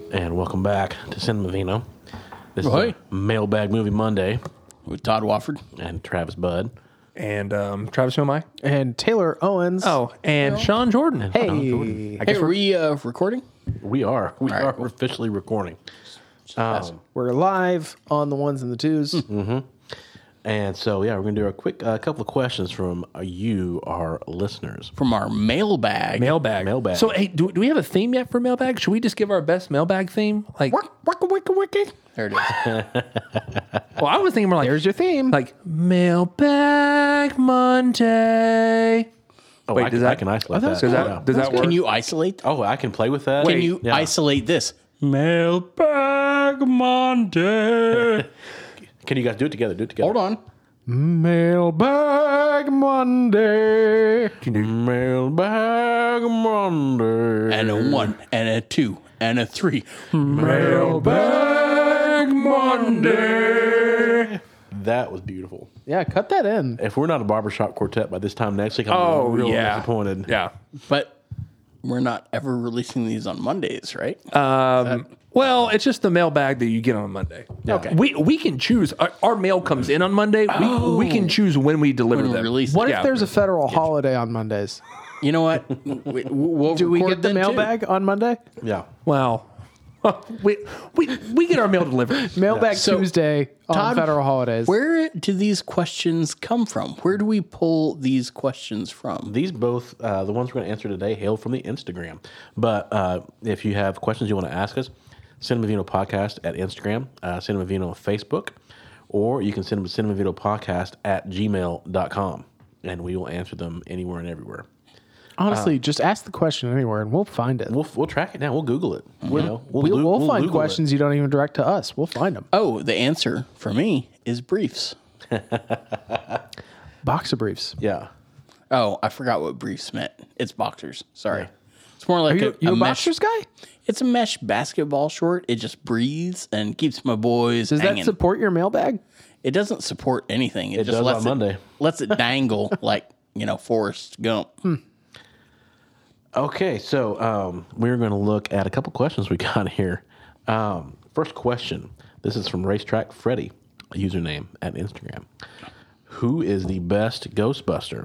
And welcome back to Cinema Vino. This Hey. is a Mailbag Movie Monday With Todd Wofford. and Travis Budd. And Travis, who am I? And Taylor Owens. Oh, and Sean Jordan. hey. Hey, are we recording? We are. We right, are cool. officially recording. We're live on the ones and the twos. And so, yeah, we're going to do a quick couple of questions from you, our listeners. From our mailbag. Mailbag. So, hey, do we have a theme yet for mailbag? Should we just give our best mailbag theme? Like, There it is. well, I was thinking more like, There's your theme. like Mailbag Monday. Oh, Wait, I, does can, that- I can isolate that's that. Does cool. that, does that work? Can you isolate? Oh, I can play with that? Can you Yeah. isolate this? Mailbag Monday. Can you guys do it together? Do it together. Hold on. Mailbag Monday. Mailbag Monday. And a 1, and a 2, and a 3. Mailbag Monday. That was beautiful. Yeah, cut that in. If we're not a barbershop quartet by this time next week, I'm real disappointed. Yeah. But we're not ever releasing these on Mondays, right? Well, it's just the mailbag that you get on Monday. Okay. We can choose. Our mail comes in on Monday. We can choose when we deliver When we them. release What it. if there's a federal holiday on Mondays? You know what? We'll Do we record get the then, too. mailbag on Monday? Yeah. Well, we get our mail delivered. Mailbag So, Tuesday on Todd, federal holidays. Where do these questions come from? Where do we pull these questions from? These both, the ones we're going to answer today, hail from the Instagram. But if you have questions you want to ask us, Cinema Vino Podcast at Instagram, Cinema Vino on Facebook, or you can send them to cinemavitopodcast@gmail.com, and we will answer them anywhere and everywhere. Honestly, just ask the question anywhere and we'll find it. We'll track it down. We'll Google it. You know, We'll find Google questions you don't even direct to us. We'll find them. Oh, the answer for me is briefs. Boxer briefs. it. Yeah. Oh, I forgot what briefs meant. It's boxers. Sorry. It's more like You a mesh. boxers guy? It's a mesh basketball short. It just breathes and keeps my boys Does hanging. that support your mailbag? It doesn't support anything. It just does lets on Monday. lets it dangle like, Forrest Gump. Okay, so we're going to look at a couple questions we got here. First question. This is from Racetrack Freddy, a username at Instagram. Who is the best Ghostbuster?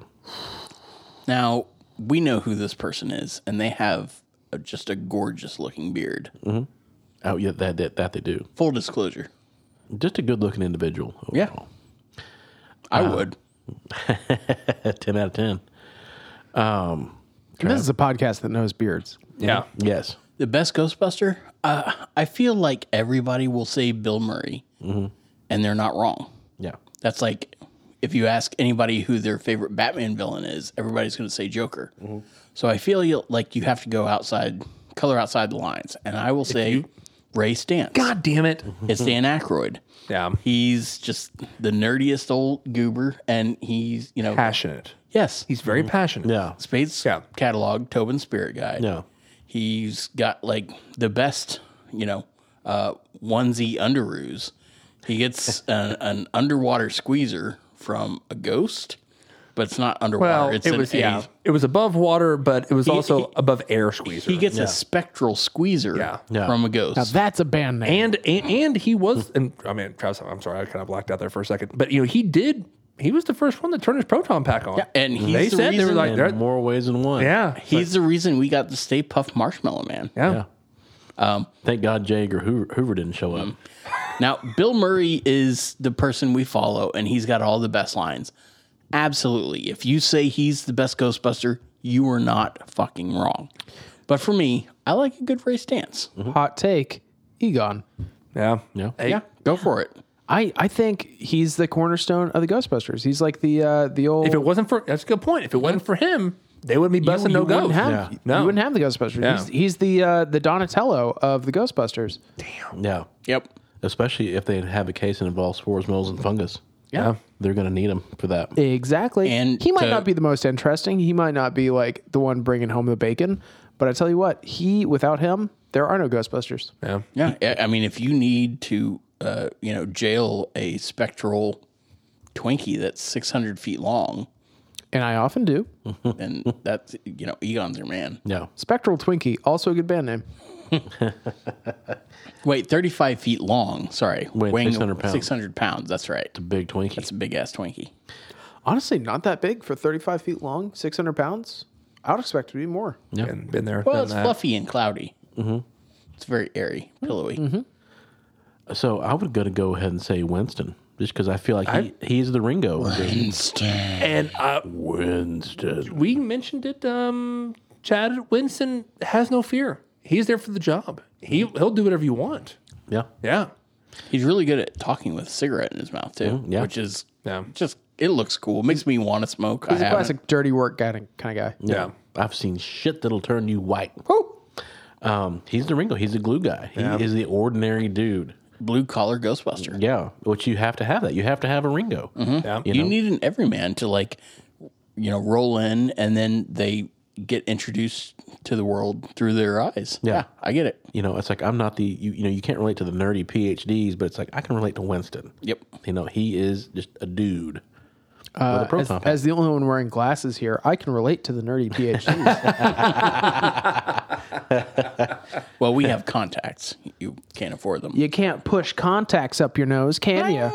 Now, we know who this person is, and they have just a gorgeous looking beard. Oh, yeah, that they do. Full disclosure. Just a good-looking individual. Yeah. I would. 10 out of 10. And this is a podcast that knows beards. Yeah. Yes. The best Ghostbuster? I feel like everybody will say Bill Murray, and they're not wrong. Yeah. That's like if you ask anybody who their favorite Batman villain is, everybody's going to say Joker. So I feel like you have to go color outside the lines. And I will say Ray Stantz. God damn it. It's Dan Aykroyd. Yeah. He's just the nerdiest old goober, and he's, Passionate. yes, He's very passionate. Yeah. Spades Yeah. catalog, Tobin Spirit Guide. Yeah. He's got like the best, onesie underoos. He gets an underwater squeezer from a ghost, but it's not underwater. Well, It's it was above water, but it was also he- above air squeezer. He gets a spectral squeezer Yeah. from a ghost. Now that's a band name. and he was, and I mean, Travis, I'm sorry, I kind of blacked out there for a second, but he was the first one to turn his proton pack on. Yeah, and he's they the said they were reason- like, In they're- more ways than one. yeah, He's the reason we got the Stay Puft Marshmallow Man. yeah. Thank God J. Edgar Hoover didn't show up. Now, Bill Murray is the person we follow, and he's got all the best lines. Absolutely. If you say he's the best Ghostbuster, you are not fucking wrong. But for me, I like a good Ray Stantz. Hot take, Egon. Yeah. Yeah. Hey, Yeah, go for it. I think he's the cornerstone of the Ghostbusters. He's like the old. If it wasn't for, that's a good point. If it wasn't for him, they wouldn't be busting no wouldn't ghosts. have, Yeah. No. You wouldn't have the Ghostbusters. Yeah. He's the Donatello of the Ghostbusters. Yeah. Yep. Especially if they have a case that involves spores, moles, and fungus. Yeah. They're going to need them for that. Exactly. And he might to- not be the most interesting. He might not be like the one bringing home the bacon. But I tell you what, without him, there are no Ghostbusters. Yeah. Yeah. I mean, if you need to, jail a spectral Twinkie that's 600 feet long, And I often do. And that's, Egon's your man. Yeah. Spectral Twinkie, also a good band name. Wait, 35 feet long. Sorry. Weighing 600 pounds. 600 pounds. That's right. Big Twinkie. It's a big ass Twinkie. Honestly, not that big for 35 feet long, 600 pounds. I would expect it to be more. Yeah. Been there. Well, done it's that. fluffy and cloudy. Mm-hmm. It's very airy, pillowy. So I would go ahead and say Winston, just because I feel like he's the Ringo. And Winston. we mentioned it. Chad Winston has no fear. He's there for the job. He'll do whatever you want. Yeah. Yeah. He's really good at talking with a cigarette in his mouth, too. yeah. Which is Yeah. just, it looks cool. It makes me want to smoke. He's I a haven't. classic dirty work kind of guy. Yeah. I've seen shit that'll turn you white. Woo! He's the Ringo. He's the glue guy. He is the ordinary dude. Blue collar Ghostbuster. Yeah. Which you have to have that. You have to have a Ringo. Yeah. You need an everyman to roll in and then they get introduced to the world through their eyes. Yeah. I get it. It's like I'm not you can't relate to the nerdy PhDs, but it's like I can relate to Winston. Yep. He is just a dude. With a proton pack. As the only one wearing glasses here, I can relate to the nerdy PhDs. Well, we have contacts. You can't afford them. You can't push contacts up your nose, can you,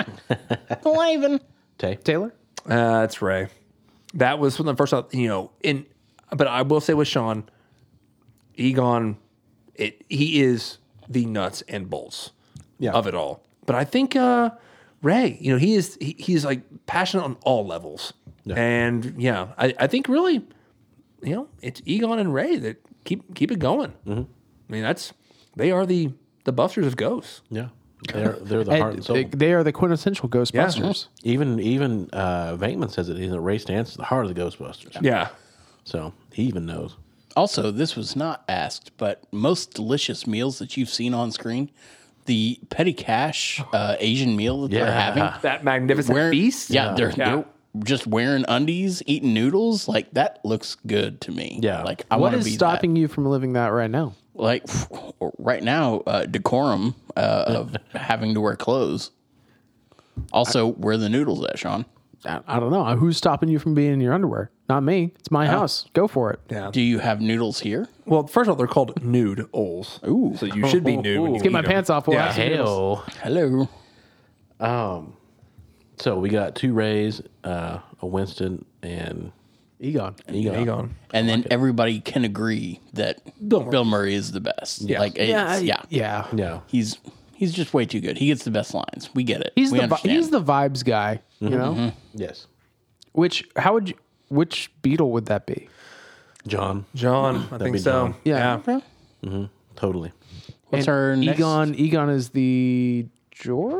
Laven. Tay. Taylor? That's Ray. That was from the first, but I will say with Sean, Egon, he is the nuts and bolts of it all. But I think Ray, he's like passionate on all levels. Yeah. And I think really, it's Egon and Ray that keep it going. Mm-hmm. I mean, they are the busters of ghosts. Yeah. They're the heart and soul. They are the quintessential Ghostbusters. Even Venkman says it. Ray Stantz is the heart of the Ghostbusters. Yeah. So he even knows. Also, this was not asked, but most delicious meals that you've seen on screen, the Petty Cash Asian meal that they're having. That magnificent feast. Yeah, they're just wearing undies, eating noodles. Like, that looks good to me. Yeah. Like, I What want to is be stopping you from living that right now? like right now, decorum of having to wear clothes. Also, where the noodles at, Sean? I don't know. Who's stopping you from being in your underwear? Not me. It's my house. Go for it. Yeah. Do you have noodles here? Well, first of all, they're called nude oles. Ooh. So you should be nude when you Get eat my them. pants off. While I Yeah. eat some noodles. Hell. Hello. So we got 2 Rays, a Winston, and Egon. Egon. And then everybody can agree that Bill Murray is the best. Yeah. Like, Yeah. yeah. Yeah. He's just way too good. He gets the best lines. We get it. He's we the understand. he's the vibes guy. You know. Yes. Which Beatle would that be? John. John, I think be so. John. Yeah. Totally. What's our next? Egon is the George.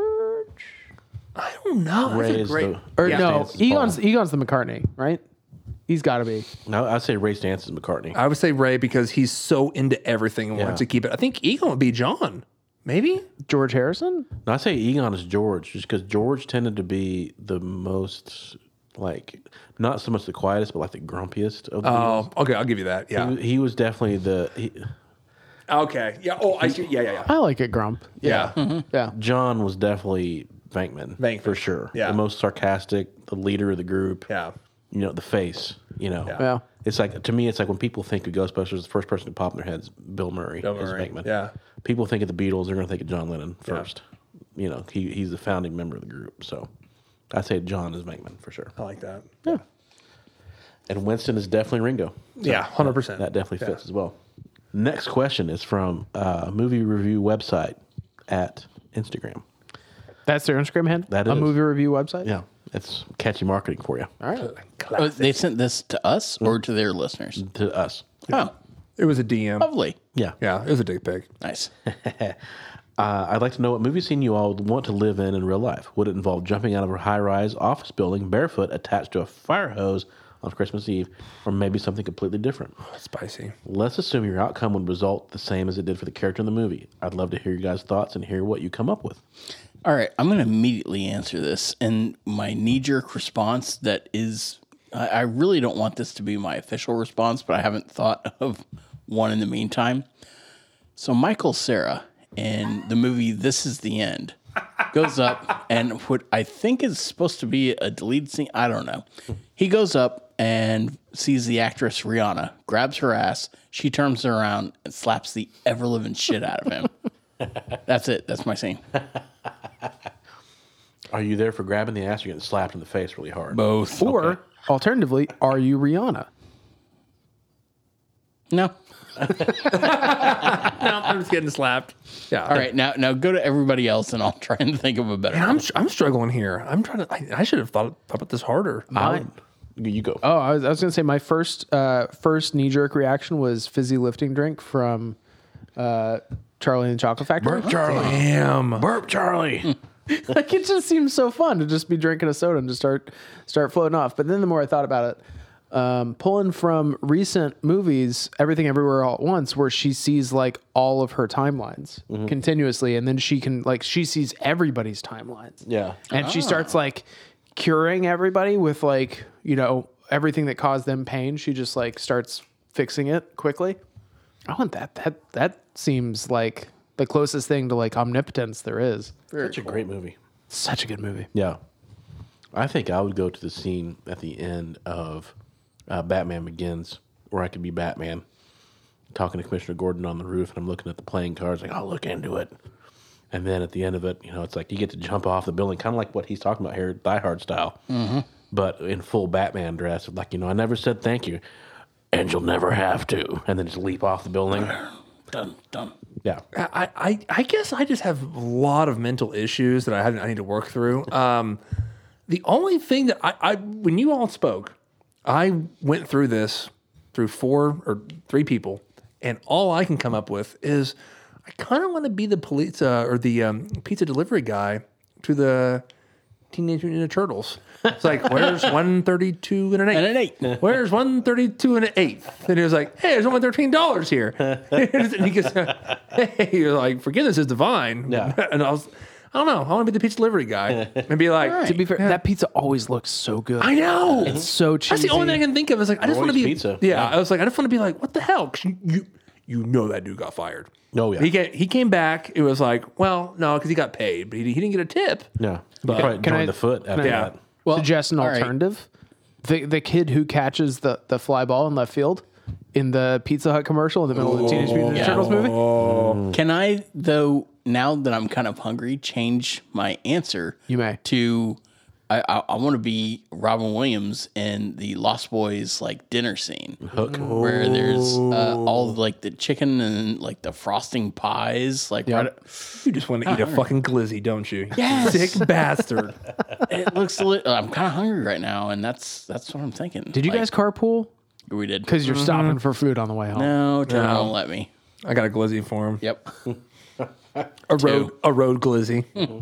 I don't know. That's Ray a is great. the. Or Ray no, Stantz is Paul. Egon's the McCartney, right? He's got to be. No, I'd say Ray Stantz is McCartney. I would say Ray because he's so into everything and Yeah. wants to keep it. I think Egon would be John. Maybe. George Harrison? No, I say Egon is George, just because George tended to be the most, not so much the quietest, but the grumpiest of the Beatles. Oh, okay. I'll give you that. Yeah. He was definitely Okay. Yeah. Oh, I see. Yeah. I like it, Grump. Yeah. Yeah. John was definitely Venkman for sure. Yeah. The most sarcastic, the leader of the group. Yeah. The face. Yeah. It's like, to me, it's like when people think of Ghostbusters, the first person to pop in their head is Bill Murray. Bill as Murray, Venkman. yeah. People think of the Beatles, they're going to think of John Lennon first. He's the founding member of the group. So I say John is Venkman for sure. I like that. Yeah. And Winston is definitely Ringo. Yeah. 100%. That definitely fits as well. Next question is from a movie review website at Instagram. That's their Instagram handle? That A is. movie review website? Yeah, it's catchy marketing for you. All right. Oh, they sent this to us or to their listeners? To us. Oh, It was a DM. lovely. Yeah. Yeah. It was a dick pic. Nice. I'd like to know what movie scene you all would want to live in real life. Would it involve jumping out of a high-rise office building barefoot attached to a fire hose on Christmas Eve, or maybe something completely different? Spicy. Let's assume your outcome would result the same as it did for the character in the movie. I'd love to hear your guys' thoughts and hear what you come up with. All right, I'm going to immediately answer this. And my knee-jerk response that is, I really don't want this to be my official response, but I haven't thought of one in the meantime. So Michael Cera in the movie This Is the End goes up, and what I think is supposed to be a deleted scene, I don't know. He goes up and sees the actress Rihanna, grabs her ass, she turns around and slaps the ever-living shit out of him. That's it. That's my scene. Are you there for grabbing the ass or getting slapped in the face really hard? Both. Or alternatively, are you Rihanna? No. No, I'm just getting slapped. Yeah. All right, now go to everybody else, and I'll try and think of a better one. I'm struggling here. I'm trying to. I should have thought about this harder. You go. Oh, I was going to say my first knee jerk reaction was fizzy lifting drink from Charlie and the Chocolate Factory. Burp Charlie. Damn. Burp Charlie. Like it just seems so fun to just be drinking a soda and just start floating off. But then the more I thought about it, pulling from recent movies, Everything Everywhere All at Once, where she sees like all of her timelines continuously, and then she sees everybody's timelines. Yeah. And she starts like curing everybody with like, everything that caused them pain. She just like starts fixing it quickly. I want that. That seems like the closest thing to like omnipotence there is. Such a great movie. Such a good movie. Yeah. I think I would go to the scene at the end of Batman Begins where I could be Batman talking to Commissioner Gordon on the roof, and I'm looking at the playing cards like, I'll look into it. And then at the end of it, it's like you get to jump off the building, kind of like what he's talking about here, Die Hard style, but in full Batman dress. Like, I never said thank you, and you'll never have to. And then just leap off the building. Done. Yeah. I guess I just have a lot of mental issues that I need to work through. The only thing that I when you all spoke, I went through this through 4 or 3 people, and all I can come up with is I kind of want to be the police or the pizza delivery guy to the Teenage Mutant Ninja Turtles. It's like, where's 132 and an 8? And an 8. Where's 132 and an 8? And he was like, hey, there's only $13 here. And he goes, hey, you're like, forgiveness is divine. Yeah. And I don't know. I want to be the pizza delivery guy and be like, To be fair, that pizza always looks so good. I know. It's so cheesy. That's the only thing I can think of. Is like, I just want to Roy's be Pizza. Yeah, I was like, I just want to be like, what the hell? 'Cause you know that dude got fired. Oh, yeah. He came back. It was like, well, no, because he got paid, but he didn't get a tip. Yeah. But probably Can I- joined the foot after Yeah. that. Well, Suggest an all right. alternative. The kid who catches the fly ball in left field in the Pizza Hut commercial in the middle of the Teenage Mutant Ninja Turtles movie. Can I, though, now that I'm kind of hungry, change my answer? You may. To, I want to be Robin Williams in the Lost Boys like dinner scene, Hook. where there's all like the chicken and like the frosting pies. Like right, You just want to eat a fucking glizzy, don't you? Yes. Sick bastard. it looks. I'm kind of hungry right now, and that's what I'm thinking. Did you guys carpool? We did. Because you're stopping for food on the way home. No, Trevor won't let me. I got a glizzy for him. Yep. A road glizzy.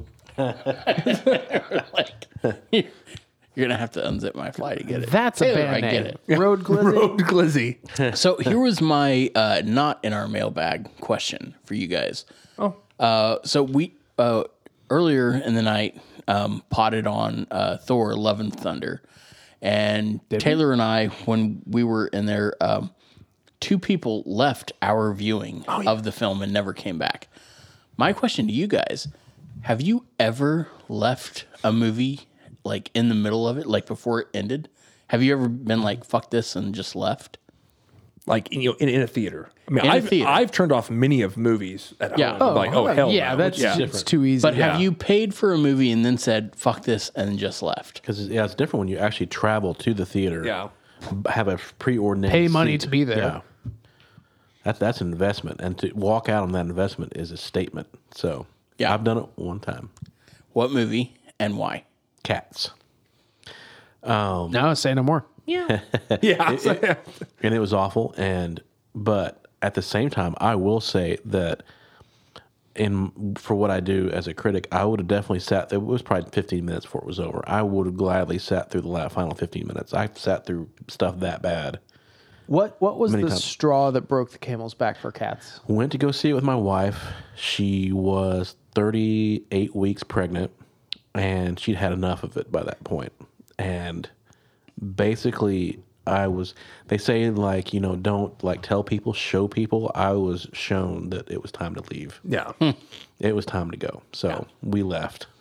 Like, you're gonna have to unzip my fly to get it. That's a Taylor, band I name. get it. Road Glizzy. Road glizzy. So here was my not in our mailbag question for you guys. So we earlier in the night potted on Thor: Love and Thunder, and Taylor and I, when we were in there, 2 people left our viewing of the film and never came back. My question to you guys: have you ever left a movie like in the middle of it, like before it ended? Have you ever been like, "Fuck this," and just left? Like in a theater. I mean, In a theater. I've turned off many of movies at Yeah. home. Hell yeah, no. that's it's too easy. But have you paid for a movie and then said, fuck this, and just left? Because, it's different when you actually travel to the theater. Yeah. Have a preordinated Pay money seat. to be there. Yeah. That's an investment. And to walk out on that investment is a statement. So, Yeah. I've done it one time. What movie and why? Cats. No, say no more. Yeah. And it was awful. But at the same time, I will say that for what I do as a critic, I would have definitely sat there. It was probably 15 minutes before it was over. I would have gladly sat through the final 15 minutes. I've sat through stuff that bad. What was the times. straw that broke the camel's back for Cats? Went to go see it with my wife. She was 38 weeks pregnant, and she'd had enough of it by that point. And basically, they say, like, don't, like, tell people, show people. I was shown that it was time to leave. Yeah. It was time to go. So we left.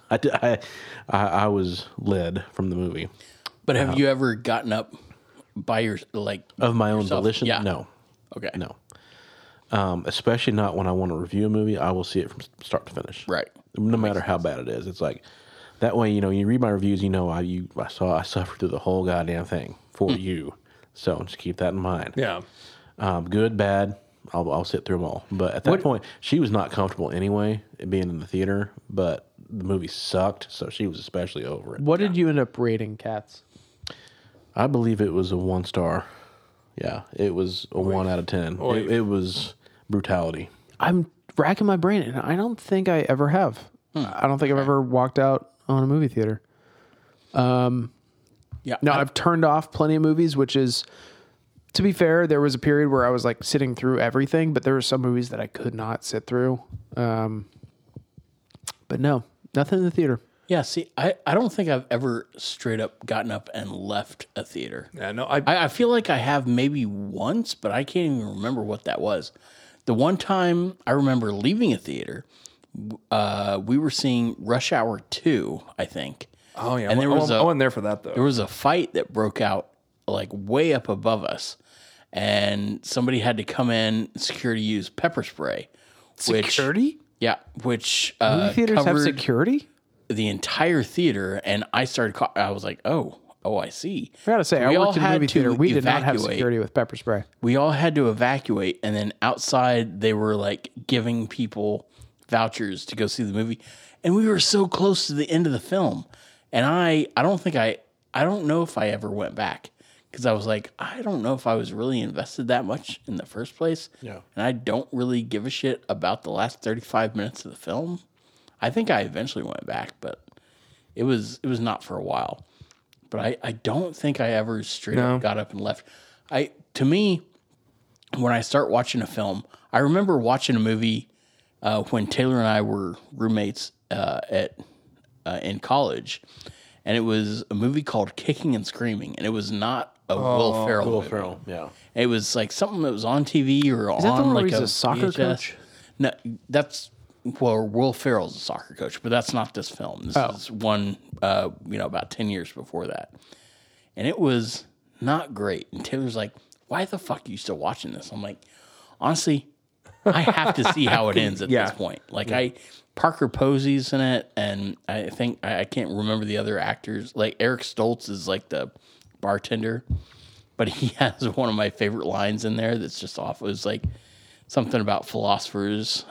I was led from the movie But have you ever gotten up by your of my own yourself? volition. Yeah. No, Okay. no. Especially not when I want to review a movie. I will see it from start to finish. Right. No matter how bad it is. It's like that way. You read my reviews. I suffered through the whole goddamn thing for you. So just keep that in mind. Yeah. Good, bad. I'll sit through them all. But at that point, she was not comfortable anyway, being in the theater. But the movie sucked, so she was especially over it. What did you end up rating Cats? I believe it was a 1 star. Yeah, it was a 1 out of 10. It was brutality. I'm racking my brain, and I don't think I ever have. I don't think I've ever walked out on a movie theater. Yeah. No, I've turned off plenty of movies, which is, to be fair, there was a period where I was like sitting through everything, but there were some movies that I could not sit through. But no, nothing in the theater. Yeah. See, I don't think I've ever straight up gotten up and left a theater. Yeah. No. I feel like I have maybe once, but I can't even remember what that was. The one time I remember leaving a theater, we were seeing Rush Hour 2, I think. Oh yeah. And there was I wasn't there for that though. There was a fight that broke out like way up above us, and somebody had to come in, security use pepper spray. Security? Which Movie theaters have covered security? the entire theater, and I started. I was like, oh, I see. I gotta say, We I all worked in a had movie to theater. We did not have evacuate. security with pepper spray. We all had to evacuate, and then outside they were like giving people vouchers to go see the movie, and we were so close to the end of the film, and I don't know if I ever went back, because I was like, I don't know if I was really invested that much in the first place, Yeah. and I don't really give a shit about the last 35 minutes of the film. I think I eventually went back, but it was not for a while. But I don't think I ever straight up got up and left. To me, when I start watching a film, I remember watching a movie when Taylor and I were roommates in college, and it was a movie called Kicking and Screaming, and it was not a Will Ferrell Will movie. Ferrell, yeah. It was like something that was on TV or Is that on the one where like he's a soccer VHS. coach? No, that's Will Ferrell's a soccer coach, but that's not this film. This is one, about 10 years before that, and it was not great. And Taylor's like, "Why the fuck are you still watching this?" I'm like, honestly, I have to see how it ends at this point. Like Parker Posey's in it, and I think I can't remember the other actors. Like Eric Stoltz is like the bartender, but he has one of my favorite lines in there that's just off. It was like something about philosophers.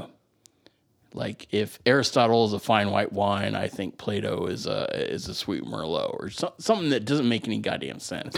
Like if Aristotle is a fine white wine, I think Plato is a sweet Merlot, or something that doesn't make any goddamn sense.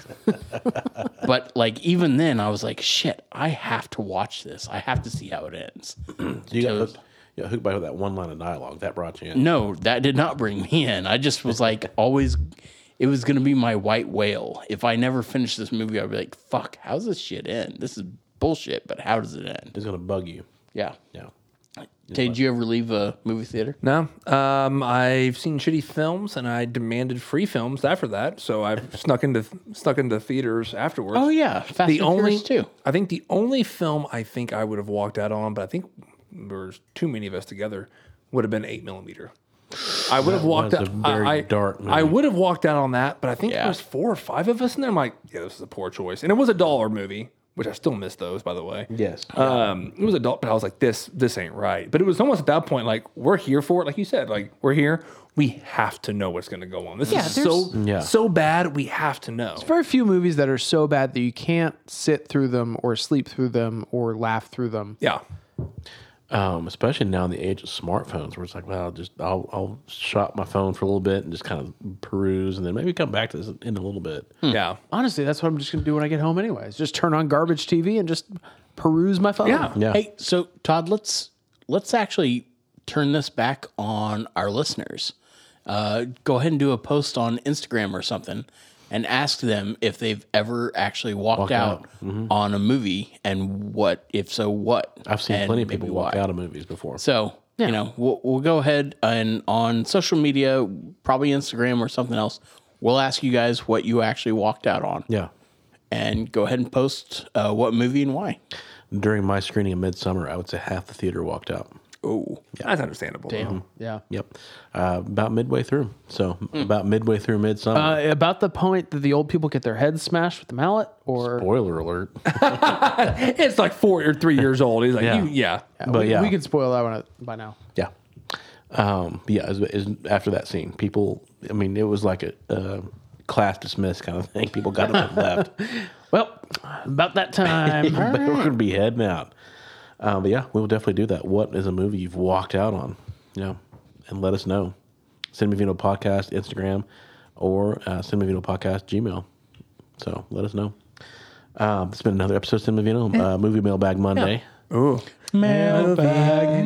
But like even then, I was like, shit, I have to watch this. I have to see how it ends. So you got hooked by that one line of dialogue. That brought you in. No, that did not bring me in. I just was like, always, it was going to be my white whale. If I never finished this movie, I'd be like, fuck, how's this shit end? This is bullshit, but how does it end? It's going to bug you. Yeah. Yeah. Tay, did you ever leave a movie theater? No, I've seen shitty films, and I demanded free films after that. So I've snuck into theaters afterwards. Oh yeah, Fast and Furious too. I think the only film I think I would have walked out on, but I think there's too many of us together, would have been 8mm. I would have walked was out. a very dark movie. I would have walked out on that, but I think Yeah. there was 4 or 5 of us in there. I'm like, yeah, this is a poor choice, and it was a dollar movie, which I still miss those, by the way. Yes. It was adult, but I was like, this ain't right. But it was almost at that point, like, we're here for it. Like you said, like, we're here. We have to know what's going to go on. This is so bad. We have to know. Very few movies that are so bad that you can't sit through them or sleep through them or laugh through them. Yeah. Especially now in the age of smartphones, where it's like, well, I'll shop my phone for a little bit and just kind of peruse, and then maybe come back to this in a little bit. Yeah. Honestly, that's what I'm just going to do when I get home anyways. Just turn on garbage TV and just peruse my phone. Yeah. Yeah. Hey, so Todd, let's actually turn this back on our listeners. Go ahead and do a post on Instagram or something, and ask them if they've ever actually walked out on a movie, and what, if so, what. I've seen and plenty of people maybe walk why. out of movies before. So, we'll go ahead and on social media, probably Instagram or something else, we'll ask you guys what you actually walked out on. Yeah. And go ahead and post what movie and why. During my screening of Midsummer, I would say half the theater walked out. Oh, that's understandable. Damn. Yeah. Yep. About midway through. So about midway through Midsummer. About the point that the old people get their heads smashed with the mallet, or Spoiler alert. It's like 4 or 3 years old. He's like, Yeah. But we could spoil that one by now. Yeah. After that scene, people, I mean, it was like a class dismissed kind of thing. People got up and left. Well, about that time. They were going to be heading out. But yeah, we'll definitely do that. What is a movie you've walked out on? And let us know. Cinema Vino Podcast, Instagram, or Cinema Vino Podcast, Gmail. So let us know. It's been another episode of Cinema Vino, Movie Mailbag Monday. Yeah. Ooh. Mailbag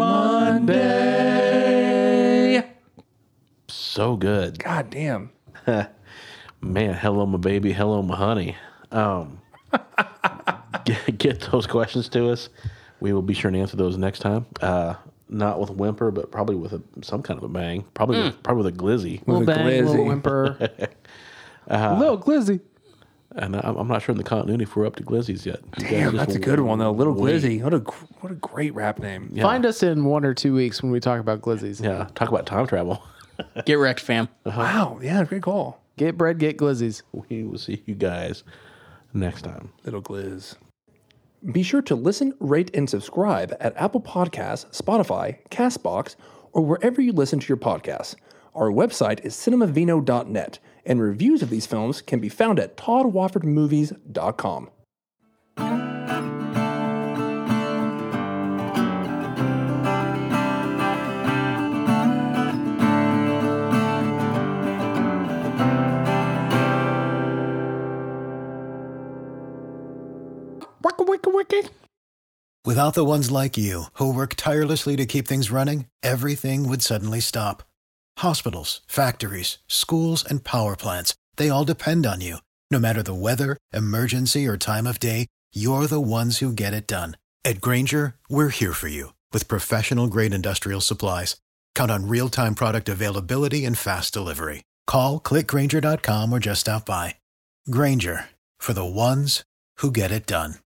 Monday. So good. God damn. Man, hello, my baby. Hello, my honey. Get those questions to us. We will be sure to answer those next time. Not with a whimper, but probably with some kind of a bang. Probably with a glizzy. Little With a bang, glizzy. little whimper. Little glizzy. And I'm not sure in the continuity if we're up to glizzies yet. You guys Damn, just that's a good one though. Little wait. Glizzy. What a great rap name. Yeah. Find us in 1 or 2 weeks when we talk about glizzies. Yeah, talk about time travel. Get wrecked, fam. Wow. Yeah, great call. Get bread, get glizzies. We will see you guys next time. Little Gliz. Be sure to listen, rate, and subscribe at Apple Podcasts, Spotify, CastBox, or wherever you listen to your podcasts. Our website is cinemavino.net, and reviews of these films can be found at toddwoffordmovies.com. Without the ones like you, who work tirelessly to keep things running, everything would suddenly stop. Hospitals, factories, schools, and power plants, they all depend on you. No matter the weather, emergency, or time of day, you're the ones who get it done. At Grainger, we're here for you with professional-grade industrial supplies. Count on real-time product availability and fast delivery. Call, click Grainger.com, or just stop by. Grainger, for the ones who get it done.